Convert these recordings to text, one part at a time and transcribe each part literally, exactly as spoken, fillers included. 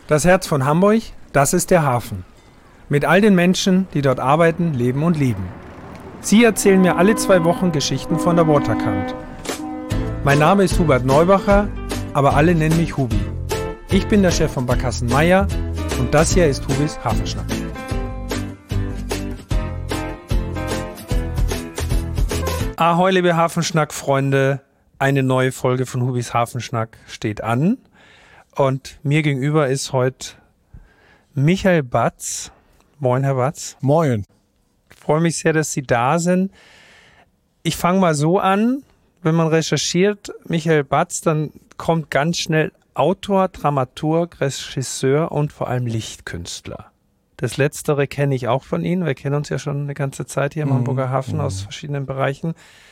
Das Herz von Hamburg, das ist der Hafen. Mit all den Menschen, die dort arbeiten, leben und lieben. Sie erzählen mir alle zwei Wochen Geschichten von der Waterkant. Mein Name ist Hubert Neubacher, aber alle nennen mich Hubi. Ich bin der Chef von Barkassen Meier und das hier ist Hubis Hafenschnack. Ahoi, liebe Hafenschnack-Freunde. Eine neue Folge von Hubis Hafenschnack steht an. Und mir gegenüber ist heute Michael Batz. Moin, Herr Batz. Moin. Ich freue mich sehr, dass Sie da sind. Ich fange mal so an, wenn man recherchiert, Michael Batz, dann kommt ganz schnell Autor, Dramaturg, Regisseur und vor allem Lichtkünstler. Das Letztere kenne ich auch von Ihnen. Wir kennen uns ja schon eine ganze Zeit hier im mhm. Hamburger Hafen mhm. aus verschiedenen Bereichen.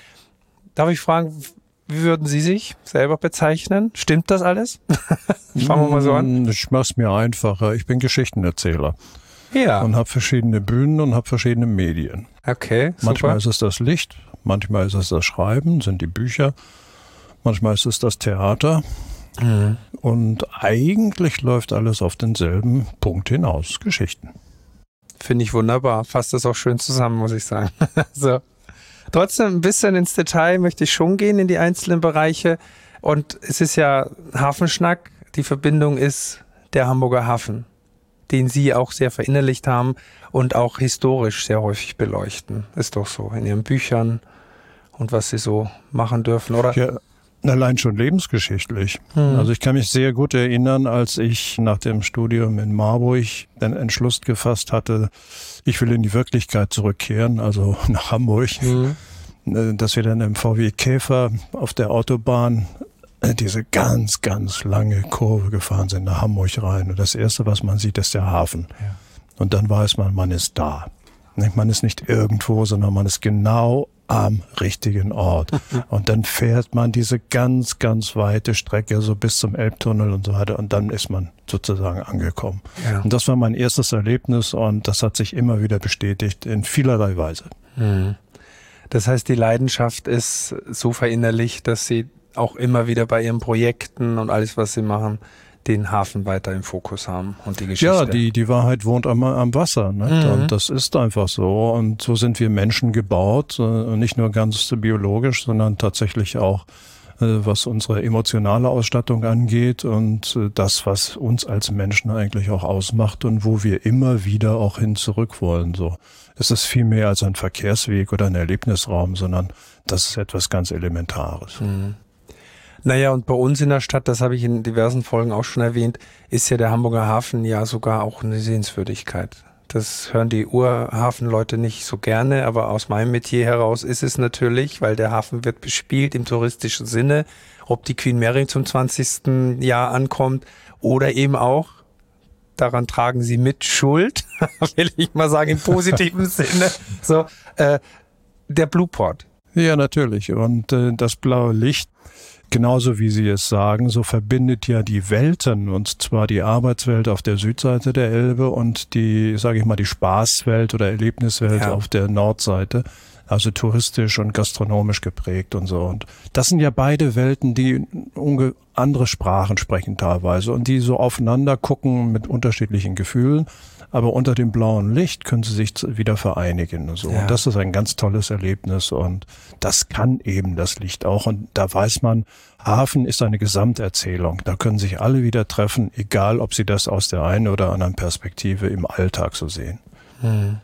Darf ich fragen, wie würden Sie sich selber bezeichnen? Stimmt das alles? Fangen wir mal so an. Ich mache es mir einfacher. Ich bin Geschichtenerzähler. Ja. Und habe verschiedene Bühnen und habe verschiedene Medien. Okay, super. Manchmal ist es das Licht, manchmal ist es das Schreiben, sind die Bücher. Manchmal ist es das Theater. Mhm. Und eigentlich läuft alles auf denselben Punkt hinaus. Geschichten. Finde ich wunderbar. Fasst das auch schön zusammen, muss ich sagen. So. Trotzdem ein bisschen ins Detail möchte ich schon gehen in die einzelnen Bereiche. Und es ist ja Hafenschnack. Die Verbindung ist der Hamburger Hafen, den Sie auch sehr verinnerlicht haben und auch historisch sehr häufig beleuchten. Ist doch so in Ihren Büchern und was Sie so machen dürfen, oder? Ja, allein schon lebensgeschichtlich. Hm. Also ich kann mich sehr gut erinnern, als ich nach dem Studium in Marburg den Entschluss gefasst hatte, ich will in die Wirklichkeit zurückkehren, also nach Hamburg, hm. dass wir dann im V W Käfer auf der Autobahn diese ganz, ganz lange Kurve gefahren sind nach Hamburg rein. Und das Erste, was man sieht, ist der Hafen. Ja. Und dann weiß man, man ist da. Man ist nicht irgendwo, sondern man ist genau am richtigen Ort. Und dann fährt man diese ganz, ganz weite Strecke, so bis zum Elbtunnel und so weiter. Und dann ist man sozusagen angekommen. Ja. Und das war mein erstes Erlebnis und das hat sich immer wieder bestätigt in vielerlei Weise. Mhm. Das heißt, die Leidenschaft ist so verinnerlicht, dass Sie auch immer wieder bei Ihren Projekten und alles, was Sie machen, den Hafen weiter im Fokus haben und die Geschichte. Ja, die, die Wahrheit wohnt am, am Wasser. Ne? Mhm. Und das ist einfach so. Und so sind wir Menschen gebaut, nicht nur ganz biologisch, sondern tatsächlich auch, was unsere emotionale Ausstattung angeht und das, was uns als Menschen eigentlich auch ausmacht und wo wir immer wieder auch hin zurück wollen. So. Es ist viel mehr als ein Verkehrsweg oder ein Erlebnisraum, sondern das ist etwas ganz Elementares. Mhm. Naja, und bei uns in der Stadt, das habe ich in diversen Folgen auch schon erwähnt, ist ja der Hamburger Hafen ja sogar auch eine Sehenswürdigkeit. Das hören die Urhafenleute nicht so gerne, aber aus meinem Metier heraus ist es natürlich, weil der Hafen wird bespielt im touristischen Sinne, ob die Queen Mary zum zwanzigsten Jahr ankommt oder eben auch, daran tragen sie mit Schuld, will ich mal sagen, im positiven Sinne, so, äh, der Blueport. Ja, natürlich. Und äh, das blaue Licht, genauso wie Sie es sagen, so verbindet ja die Welten, und zwar die Arbeitswelt auf der Südseite der Elbe und die, sage ich mal, die Spaßwelt oder Erlebniswelt ja. auf der Nordseite, also touristisch und gastronomisch geprägt und so. Und das sind ja beide Welten, die unge- andere Sprachen sprechen teilweise und die so aufeinander gucken mit unterschiedlichen Gefühlen. Aber unter dem blauen Licht können sie sich wieder vereinigen. Und so. Ja. Und das ist ein ganz tolles Erlebnis und das kann eben das Licht auch. Und da weiß man, Hafen ist eine Gesamterzählung. Da können sich alle wieder treffen, egal ob sie das aus der einen oder anderen Perspektive im Alltag so sehen. Hm.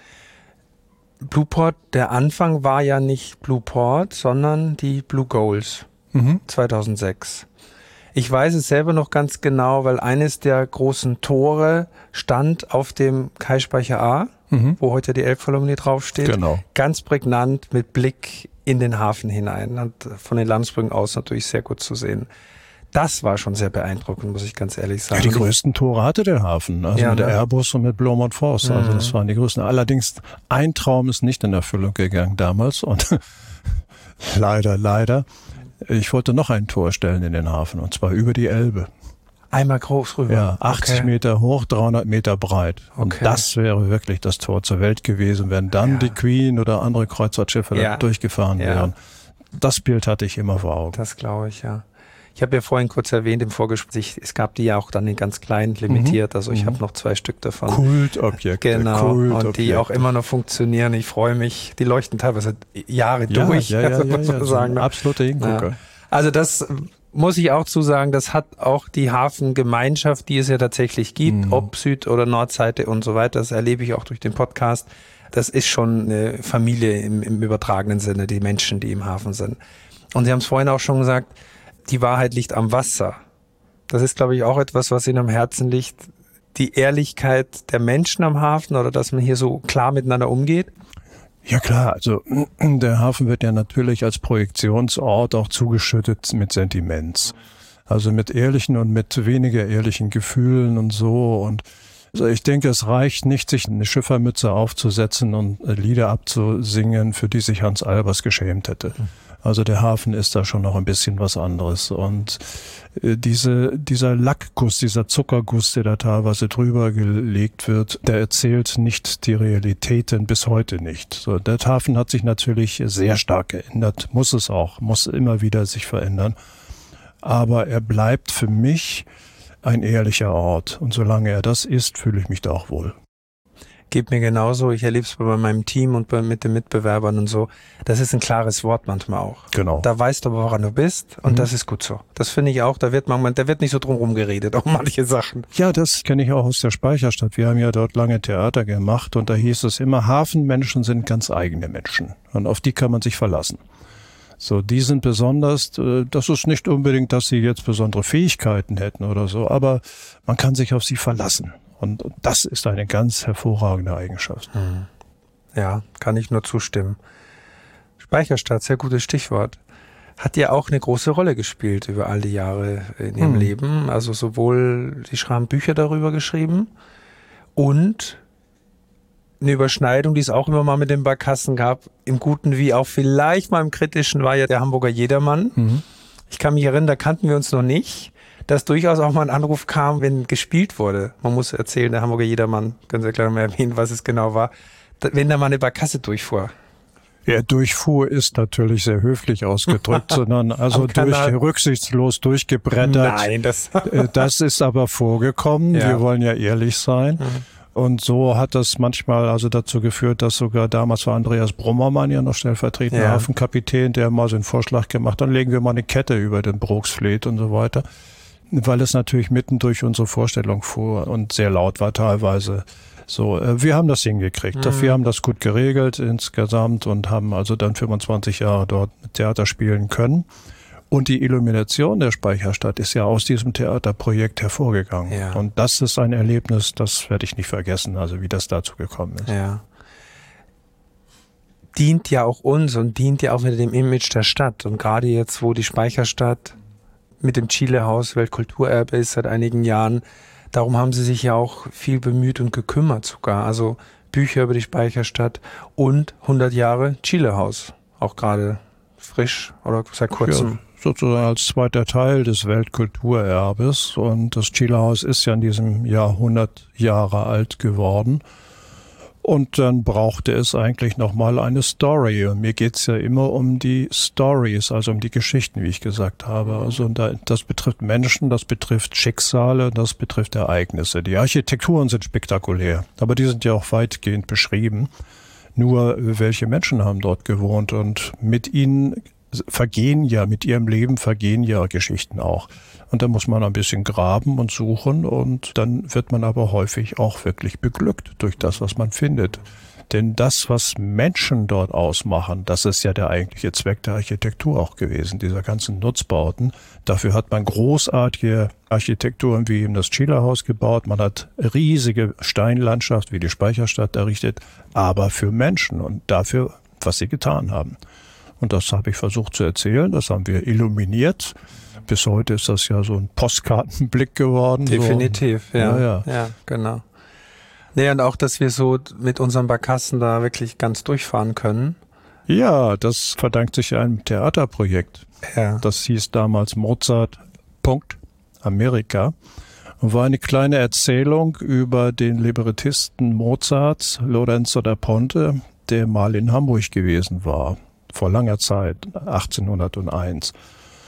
Blueport, der Anfang war ja nicht Blueport, sondern die Blue Goals mhm. zweitausendsechs. Ich weiß es selber noch ganz genau, weil eines der großen Tore stand auf dem Kaispeicher A, mhm. wo heute die Elbphilharmonie draufsteht. Genau. Ganz prägnant mit Blick in den Hafen hinein und von den Landsbrücken aus natürlich sehr gut zu sehen. Das war schon sehr beeindruckend, muss ich ganz ehrlich sagen. Ja, die größten Tore hatte der Hafen, also ja, mit der ne? Airbus und mit Blomont Force. Also das waren die größten. Allerdings ein Traum ist nicht in Erfüllung gegangen damals und leider, leider. Ich wollte noch ein Tor stellen in den Hafen und zwar über die Elbe. Einmal groß rüber? Ja, achtzig okay. Meter hoch, dreihundert Meter breit. Und okay. das wäre wirklich das Tor zur Welt gewesen, wenn dann ja. die Queen oder andere Kreuzfahrtschiffe ja. da durchgefahren ja. wären. Das Bild hatte ich immer vor Augen. Das glaube ich, ja. Ich habe ja vorhin kurz erwähnt im Vorgespräch, es gab die ja auch dann in ganz klein limitiert, also ich mhm. habe noch zwei Stück davon. Kultobjekte. Genau, Kultobjekte. Und die auch immer noch funktionieren. Ich freue mich, die leuchten teilweise Jahre ja, durch, ja, ja, also, ja, muss man ja, sagen. So absolute Hingucker. Ja. Also das muss ich auch zu sagen, das hat auch die Hafengemeinschaft, die es ja tatsächlich gibt, mhm. ob Süd- oder Nordseite und so weiter, das erlebe ich auch durch den Podcast. Das ist schon eine Familie im, im übertragenen Sinne, die Menschen, die im Hafen sind. Und Sie haben es vorhin auch schon gesagt, die Wahrheit liegt am Wasser. Das ist, glaube ich, auch etwas, was Ihnen am Herzen liegt. Die Ehrlichkeit der Menschen am Hafen oder dass man hier so klar miteinander umgeht? Ja klar, also der Hafen wird ja natürlich als Projektionsort auch zugeschüttet mit Sentiments. Also mit ehrlichen und mit weniger ehrlichen Gefühlen und so. Und also ich denke, es reicht nicht, sich eine Schiffermütze aufzusetzen und Lieder abzusingen, für die sich Hans Albers geschämt hätte. Also der Hafen ist da schon noch ein bisschen was anderes. Und diese, dieser Lackguss, dieser Zuckerguss, der da teilweise drüber gelegt wird, der erzählt nicht die Realitäten bis heute nicht. So, der Hafen hat sich natürlich sehr stark geändert, muss es auch, muss immer wieder sich verändern. Aber er bleibt für mich ein ehrlicher Ort. Und solange er das ist, fühle ich mich da auch wohl. Geht mir genauso. Ich erlebe es bei meinem Team und bei, mit den Mitbewerbern und so. Das ist ein klares Wort manchmal auch. Genau. Da weißt du aber, woran du bist und mhm. das ist gut so. Das finde ich auch. Da wird man, da wird nicht so drum geredet, auch manche Sachen. Ja, das kenne ich auch aus der Speicherstadt. Wir haben ja dort lange Theater gemacht und da hieß es immer, Hafenmenschen sind ganz eigene Menschen und auf die kann man sich verlassen. So, die sind besonders, das ist nicht unbedingt, dass sie jetzt besondere Fähigkeiten hätten oder so, aber man kann sich auf sie verlassen. Und das ist eine ganz hervorragende Eigenschaft. Ja, kann ich nur zustimmen. Speicherstadt, sehr gutes Stichwort. Hat ja auch eine große Rolle gespielt über all die Jahre in ihrem hm. Leben. Also sowohl, Sie haben Bücher darüber geschrieben und eine Überschneidung, die es auch immer mal mit den Barkassen gab, im Guten wie auch vielleicht mal im Kritischen, war ja der Hamburger Jedermann. Mhm. Ich kann mich erinnern, da kannten wir uns noch nicht, dass durchaus auch mal ein Anruf kam, wenn gespielt wurde. Man muss erzählen, der Hamburger Jedermann, können Sie ja gleich mal erwähnen, was es genau war, wenn da mal eine Barkasse durchfuhr. Ja, durchfuhr ist natürlich sehr höflich ausgedrückt, sondern also durch, rücksichtslos durchgebrettert. Nein, das... das ist aber vorgekommen. Ja. Wir wollen ja ehrlich sein. Mhm. Und so hat das manchmal also dazu geführt, dass sogar damals war Andreas Brummermann ja noch stellvertretender ja. Hafenkapitän, der mal so einen Vorschlag gemacht, dann legen wir mal eine Kette über den Brooksfleet und so weiter. Weil es natürlich mitten durch unsere Vorstellung fuhr und sehr laut war teilweise. So, wir haben das hingekriegt. Mhm. Wir haben das gut geregelt insgesamt und haben also dann fünfundzwanzig Jahre dort Theater spielen können. Und die Illumination der Speicherstadt ist ja aus diesem Theaterprojekt hervorgegangen. Ja. Und das ist ein Erlebnis, das werde ich nicht vergessen, also wie das dazu gekommen ist. Ja. Dient ja auch uns und dient ja auch wieder dem Image der Stadt. Und gerade jetzt, wo die Speicherstadt mit dem Chile-Haus Weltkulturerbe ist seit einigen Jahren, darum haben sie sich ja auch viel bemüht und gekümmert sogar. Also Bücher über die Speicherstadt und hundert Jahre Chile-Haus, auch gerade frisch oder seit kurzem. Ja. Sozusagen als zweiter Teil des Weltkulturerbes. Und das Chile-Haus ist ja in diesem Jahr hundert Jahre alt geworden. Und dann brauchte es eigentlich nochmal eine Story. Und mir geht's ja immer um die Stories, also um die Geschichten, wie ich gesagt habe. Also das betrifft Menschen, das betrifft Schicksale, das betrifft Ereignisse. Die Architekturen sind spektakulär, aber die sind ja auch weitgehend beschrieben. Nur welche Menschen haben dort gewohnt und mit ihnen vergehen ja, mit ihrem Leben vergehen ja Geschichten auch. Und da muss man ein bisschen graben und suchen und dann wird man aber häufig auch wirklich beglückt durch das, was man findet. Denn das, was Menschen dort ausmachen, das ist ja der eigentliche Zweck der Architektur auch gewesen, dieser ganzen Nutzbauten. Dafür hat man großartige Architekturen wie eben das Chile-Haus gebaut. Man hat riesige Steinlandschaft wie die Speicherstadt errichtet, aber für Menschen und dafür, was sie getan haben. Und das habe ich versucht zu erzählen, das haben wir illuminiert. Bis heute ist das ja so ein Postkartenblick geworden. Definitiv, so. ja. Ja, ja. Ja, genau. Nee, und auch, dass wir so mit unseren Barkassen da wirklich ganz durchfahren können. Ja, das verdankt sich einem Theaterprojekt. Ja. Das hieß damals Mozart, Punkt, Amerika. Und war eine kleine Erzählung über den Librettisten Mozarts, Lorenzo da Ponte, der mal in Hamburg gewesen war. Vor langer Zeit, achtzehnhunderteins.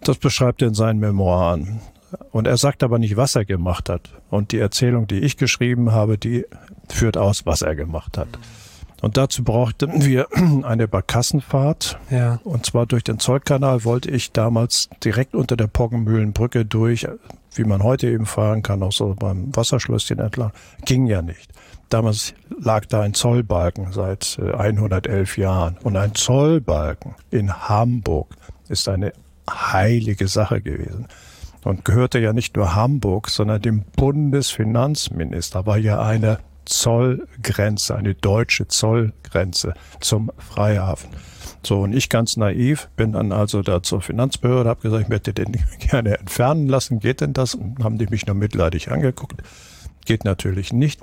Das beschreibt er in seinen Memoiren. Und er sagt aber nicht, was er gemacht hat. Und die Erzählung, die ich geschrieben habe, die führt aus, was er gemacht hat. Und dazu brauchten wir eine Barkassenfahrt. Ja. Und zwar durch den Zollkanal wollte ich damals direkt unter der Poggenmühlenbrücke durch, wie man heute eben fahren kann, auch so beim Wasserschlösschen entlang. Ging ja nicht. Damals lag da ein Zollbalken seit hundertelf Jahren. Und ein Zollbalken in Hamburg ist eine heilige Sache gewesen. Und gehörte ja nicht nur Hamburg, sondern dem Bundesfinanzminister, war ja eine Zollgrenze, eine deutsche Zollgrenze zum Freihafen. So, und ich ganz naiv bin dann also da zur Finanzbehörde, habe gesagt, ich möchte den gerne entfernen lassen. Geht denn das? Und haben die mich nur mitleidig angeguckt. Geht natürlich nicht.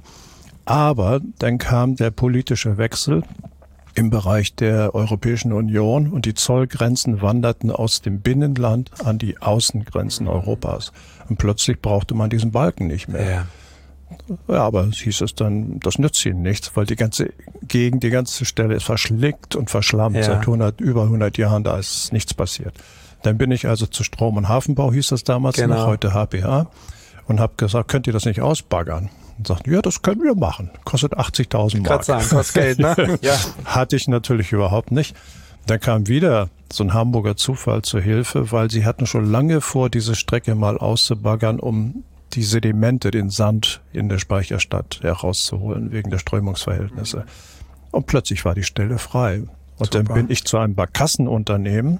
Aber dann kam der politische Wechsel im Bereich der Europäischen Union und die Zollgrenzen wanderten aus dem Binnenland an die Außengrenzen Europas. Und plötzlich brauchte man diesen Balken nicht mehr. Ja. Ja, aber es hieß es dann, das nützt ihnen nichts, weil die ganze Gegend, die ganze Stelle ist verschlickt und verschlammt. Ja. Seit hundert, über hundert Jahren, da ist nichts passiert. Dann bin ich also zu Strom- und Hafenbau, hieß das damals Genau. noch, heute H P H, und habe gesagt, könnt ihr das nicht ausbaggern? Und sagten, ja, das können wir machen. Kostet achtzigtausend Mark. Gerade sagen, kostet Geld, ne? Ja. Hatte ich natürlich überhaupt nicht. Dann kam wieder so ein Hamburger Zufall zur Hilfe, weil sie hatten schon lange vor, diese Strecke mal auszubaggern, um die Sedimente, den Sand in der Speicherstadt herauszuholen, wegen der Strömungsverhältnisse. Und plötzlich war die Stelle frei. Und Super. dann bin ich zu einem Barkassenunternehmen.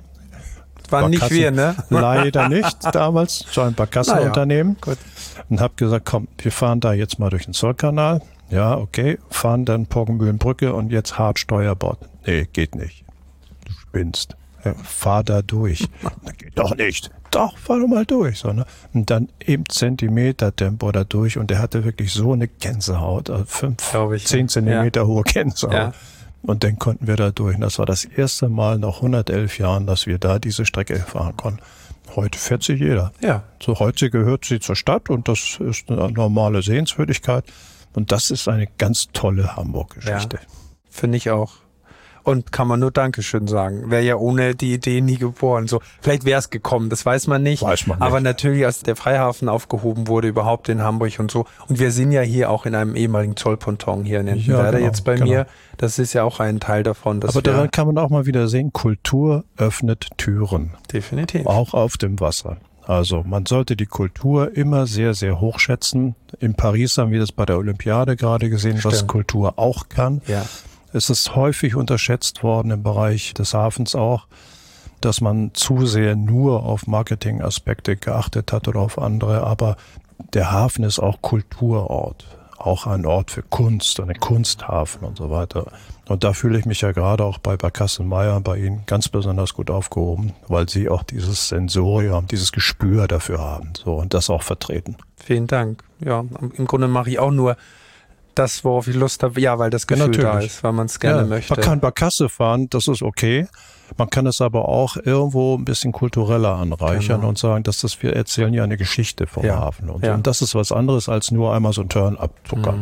Waren nicht wir, ne? Leider nicht damals, zu einem Barkassenunternehmen. Naja, gut. Und habe gesagt, komm, wir fahren da jetzt mal durch den Zollkanal. Ja, okay, fahren dann Poggenmühlenbrücke und jetzt hart Steuerbord. Nee, geht nicht. Du spinnst. Ja, fahr da durch. Das geht doch nicht. Doch, fahr doch mal durch. So, ne? Und dann im Zentimeter-Tempo da durch und der hatte wirklich so eine Gänsehaut, also fünf, ich, zehn Zentimeter ja. hohe Gänsehaut. Ja. Und dann konnten wir da durch. Und das war das erste Mal nach hundertelf Jahren, dass wir da diese Strecke fahren konnten. Heute fährt sie jeder. Ja. So, heute gehört sie zur Stadt und das ist eine normale Sehenswürdigkeit. Und das ist eine ganz tolle Hamburg-Geschichte. Ja, finde ich auch. Und kann man nur Dankeschön sagen. Wäre ja ohne die Idee nie geboren. So, vielleicht wäre es gekommen, das weiß man nicht. Weiß man nicht. Aber natürlich, als der Freihafen aufgehoben wurde, überhaupt in Hamburg und so. Und wir sind ja hier auch in einem ehemaligen Zollponton hier in Entenwerder Ja, genau, jetzt bei genau. mir. Das ist ja auch ein Teil davon. Dass Aber wir daran kann man auch mal wieder sehen, Kultur öffnet Türen. definitiv. Auch auf dem Wasser. Also man sollte die Kultur immer sehr, sehr hoch schätzen. In Paris haben wir das bei der Olympiade gerade gesehen, was Stimmt. Kultur auch kann. Ja. Es ist häufig unterschätzt worden im Bereich des Hafens auch, dass man zu sehr nur auf Marketingaspekte geachtet hat oder auf andere. Aber der Hafen ist auch Kulturort, auch ein Ort für Kunst, ein Kunsthafen und so weiter. Und da fühle ich mich ja gerade auch bei Barkassen-Meier bei Ihnen ganz besonders gut aufgehoben, weil Sie auch dieses Sensorium, dieses Gespür dafür haben, so, und das auch vertreten. Vielen Dank. Ja, im Grunde mache ich auch nur das, worauf ich Lust habe. Ja, weil das Gefühl Ja, da natürlich. ist, weil man es gerne Ja, möchte. Man kann Barkasse fahren, das ist okay. Man kann es aber auch irgendwo ein bisschen kultureller anreichern Genau. und sagen, dass das, wir erzählen ja eine Geschichte vom Ja. Hafen. Und, Ja. und das ist was anderes als nur einmal so ein Turn abzuckern. Mhm.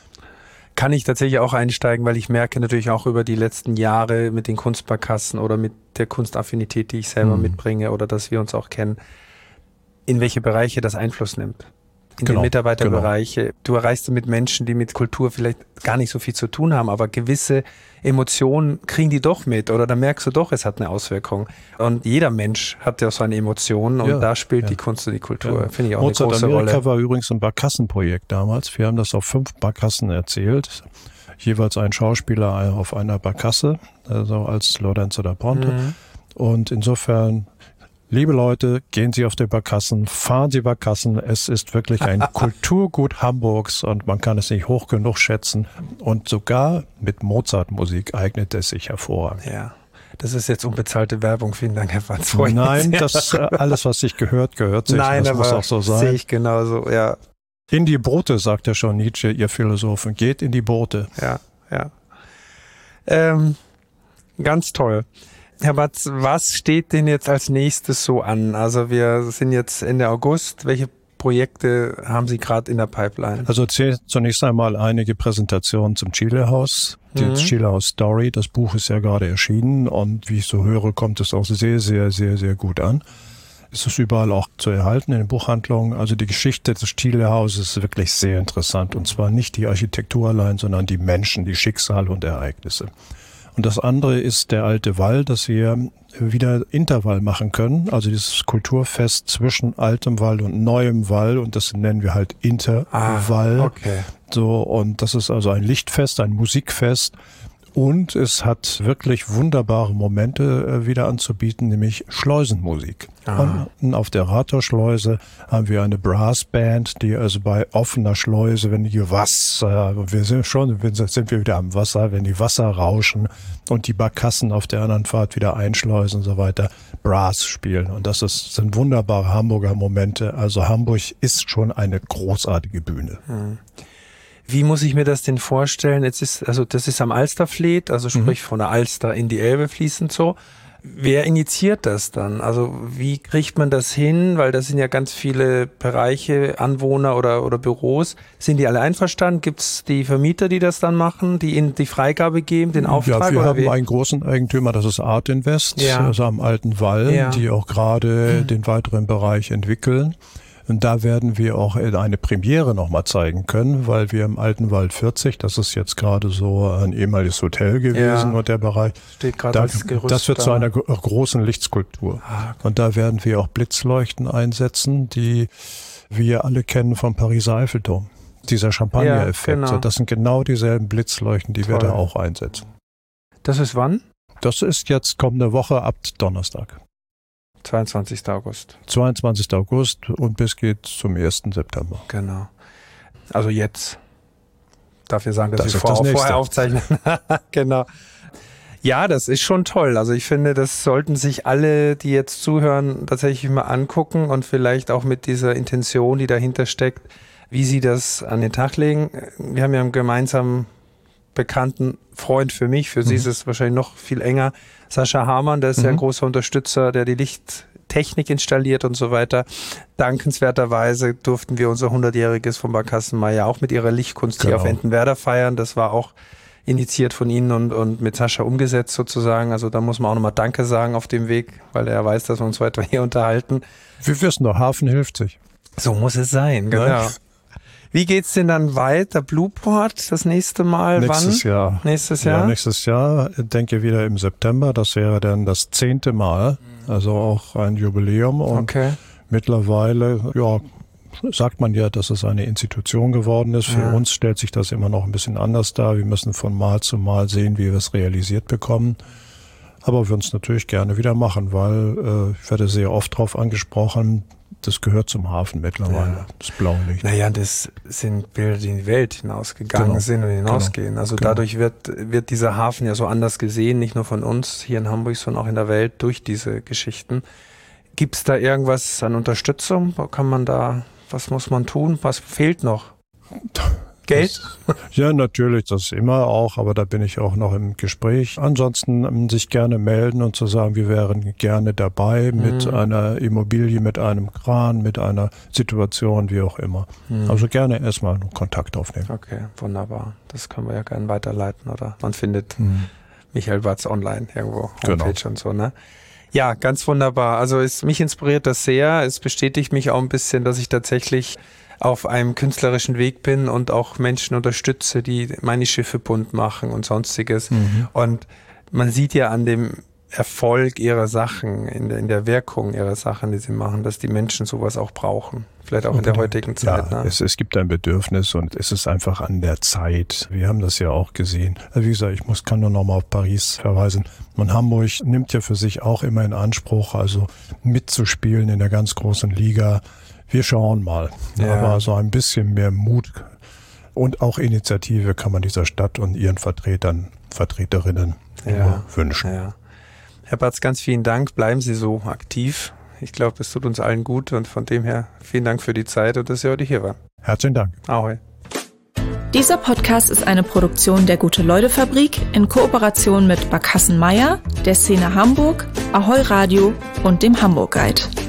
Kann ich tatsächlich auch einsteigen, weil ich merke natürlich auch über die letzten Jahre mit den Kunstbarkassen oder mit der Kunstaffinität, die ich selber Mhm. mitbringe oder dass wir uns auch kennen, in welche Bereiche das Einfluss nimmt. In Genau, den Mitarbeiterbereiche. Du erreichst mit Menschen, die mit Kultur vielleicht gar nicht so viel zu tun haben, aber gewisse Emotionen kriegen die doch mit oder da merkst du doch, es hat eine Auswirkung. Und jeder Mensch hat ja so eine Emotion und Ja, da spielt ja. die Kunst und die Kultur, Ja. finde ich auch Mozart eine große Amerika Rolle. war übrigens ein Barkassenprojekt damals. Wir haben das auf fünf Barkassen erzählt. Jeweils ein Schauspieler auf einer Barkasse, also als Lorenzo da Ponte. Mhm. Und insofern, liebe Leute, gehen Sie auf die Barkassen, fahren Sie Barkassen. Es ist wirklich ein Kulturgut Hamburgs und man kann es nicht hoch genug schätzen. Und sogar mit Mozart-Musik eignet es sich hervorragend. Ja, das ist jetzt unbezahlte Werbung. Vielen Dank, Herr Franz. Freut mich Nein, sehr. das äh, alles, was sich gehört, gehört sich. Nein, das aber muss auch so sehe sein. ich genauso, ja. In die Boote, sagt ja schon Nietzsche, ihr Philosophen. Geht in die Boote. Ja, ja. Ähm, ganz toll. Herr Batz, was steht denn jetzt als nächstes so an? Also wir sind jetzt Ende August. Welche Projekte haben Sie gerade in der Pipeline? Also zunächst einmal einige Präsentationen zum Chile-Haus. Mhm. Das Chile-Haus Story, das Buch ist ja gerade erschienen und wie ich so höre, kommt es auch sehr, sehr, sehr, sehr gut an. Es ist überall auch zu erhalten in den Buchhandlungen. Also die Geschichte des Thiele-Hauses ist wirklich sehr interessant. Und zwar nicht die Architektur allein, sondern die Menschen, die Schicksale und Ereignisse. Und das andere ist der alte Wall, dass wir wieder Intervall machen können. Also dieses Kulturfest zwischen altem Wall und neuem Wall. Und das nennen wir halt Intervall. Ah, okay. So, und das ist also ein Lichtfest, ein Musikfest. Und es hat wirklich wunderbare Momente äh, wieder anzubieten, nämlich Schleusenmusik. Unten auf der Rathausschleuse haben wir eine Brassband, die also bei offener Schleuse, wenn die Wasser, wir sind schon, sind wir wieder am Wasser, wenn die Wasser rauschen und die Barkassen auf der anderen Fahrt wieder einschleusen und so weiter, Brass spielen. Und das ist, sind wunderbare Hamburger Momente. Also Hamburg ist schon eine großartige Bühne. Hm. Wie muss ich mir das denn vorstellen? Jetzt ist, also das ist am Alsterfleet, also sprich mhm. von der Alster in die Elbe fließend so. Wer initiiert das dann? Also wie kriegt man das hin? Weil das sind ja ganz viele Bereiche, Anwohner oder, oder Büros. Sind die alle einverstanden? Gibt es die Vermieter, die das dann machen, die ihnen die Freigabe geben, den Auftrag? Ja, wir oder haben wie? einen großen Eigentümer, das ist Art Invest, ja. also am Alten Wall, ja. die auch gerade mhm. den weiteren Bereich entwickeln. Und da werden wir auch eine Premiere nochmal zeigen können, weil wir im Alten Wald vierzig, das ist jetzt gerade so ein ehemaliges Hotel gewesen ja. und der Bereich, steht gerade als Gerüst das wird da. zu einer großen Lichtskulptur. Ah, okay. Und da werden wir auch Blitzleuchten einsetzen, die wir alle kennen vom Pariser Eiffelturm. Dieser Champagner-Effekt. Ja, genau. Das sind genau dieselben Blitzleuchten, die Toll. wir da auch einsetzen. Das ist wann? Das ist jetzt kommende Woche ab Donnerstag. zweiundzwanzigster August. zweiundzwanzigster August und bis geht zum ersten September. Genau. Also jetzt. Darf ich sagen, dass Das wir ist das vor, Nächste. vorher aufzeichnen? Genau. Ja, das ist schon toll. Also ich finde, das sollten sich alle, die jetzt zuhören, tatsächlich mal angucken und vielleicht auch mit dieser Intention, die dahinter steckt, wie sie das an den Tag legen. Wir haben ja einen gemeinsamen bekannten Freund für mich, für mhm. sie ist es wahrscheinlich noch viel enger, Sascha Hamann, der ist mhm. ja ein großer Unterstützer, der die Lichttechnik installiert und so weiter. Dankenswerterweise durften wir unser hundertjähriges von Barkassen-Meier auch mit ihrer Lichtkunst genau. hier auf Entenwerder feiern. Das war auch initiiert von Ihnen und, und mit Sascha umgesetzt sozusagen. Also da muss man auch nochmal Danke sagen auf dem Weg, weil er weiß, dass wir uns weiter hier unterhalten. Wir wissen doch, Hafen hilft sich. So muss es sein, genau. Ja. Wie geht's denn dann weiter? Blueport das nächste Mal? Nächstes Wann? Jahr. Nächstes Jahr? Ja, nächstes Jahr, denke wieder im September. Das wäre dann das zehnte Mal. Also auch ein Jubiläum. Und okay. mittlerweile, ja, sagt man ja, dass es eine Institution geworden ist. Für ja. uns stellt sich das immer noch ein bisschen anders dar. Wir müssen von Mal zu Mal sehen, wie wir es realisiert bekommen. Aber wir würden es natürlich gerne wieder machen, weil äh, ich werde sehr oft darauf angesprochen, das gehört zum Hafen mittlerweile, ja. das blaue Licht. Naja, das sind Bilder, die in die Welt hinausgegangen genau. sind und hinausgehen. Genau. Also genau. dadurch wird, wird dieser Hafen ja so anders gesehen, nicht nur von uns hier in Hamburg, sondern auch in der Welt durch diese Geschichten. Gibt es da irgendwas an Unterstützung? Kann man da, was muss man tun? Was fehlt noch? Geld? Das, ja, natürlich, das immer auch, aber da bin ich auch noch im Gespräch. Ansonsten sich gerne melden und zu sagen, wir wären gerne dabei mit mhm. einer Immobilie, mit einem Kran, mit einer Situation, wie auch immer. Mhm. Also gerne erstmal Kontakt aufnehmen. Okay, wunderbar. Das können wir ja gerne weiterleiten, oder? Man findet mhm. Michael Watz online irgendwo, Homepage genau. und so, ne? Ja, ganz wunderbar. Also es, mich inspiriert das sehr. Es bestätigt mich auch ein bisschen, dass ich tatsächlich auf einem künstlerischen Weg bin und auch Menschen unterstütze, die meine Schiffe bunt machen und sonstiges. Mhm. Und man sieht ja an dem Erfolg ihrer Sachen, in der, in der Wirkung ihrer Sachen, die sie machen, dass die Menschen sowas auch brauchen. Vielleicht auch in der heutigen Zeit. Ja, ne? es, es gibt ein Bedürfnis und es ist einfach an der Zeit. Wir haben das ja auch gesehen. Wie gesagt, ich muss, kann nur noch mal auf Paris verweisen. Und Hamburg nimmt ja für sich auch immer in Anspruch, also mitzuspielen in der ganz großen Liga. Wir schauen mal. Ja. Aber so ein bisschen mehr Mut und auch Initiative kann man dieser Stadt und ihren Vertretern, Vertreterinnen ja. wünschen. Ja. Herr Batz, ganz vielen Dank. Bleiben Sie so aktiv. Ich glaube, es tut uns allen gut und von dem her vielen Dank für die Zeit und dass Sie heute hier waren. Herzlichen Dank. Ahoi. Dieser Podcast ist eine Produktion der Gute-Leute-Fabrik in Kooperation mit Barkassen-Meier, der Szene Hamburg, Ahoi Radio und dem Hamburg Guide.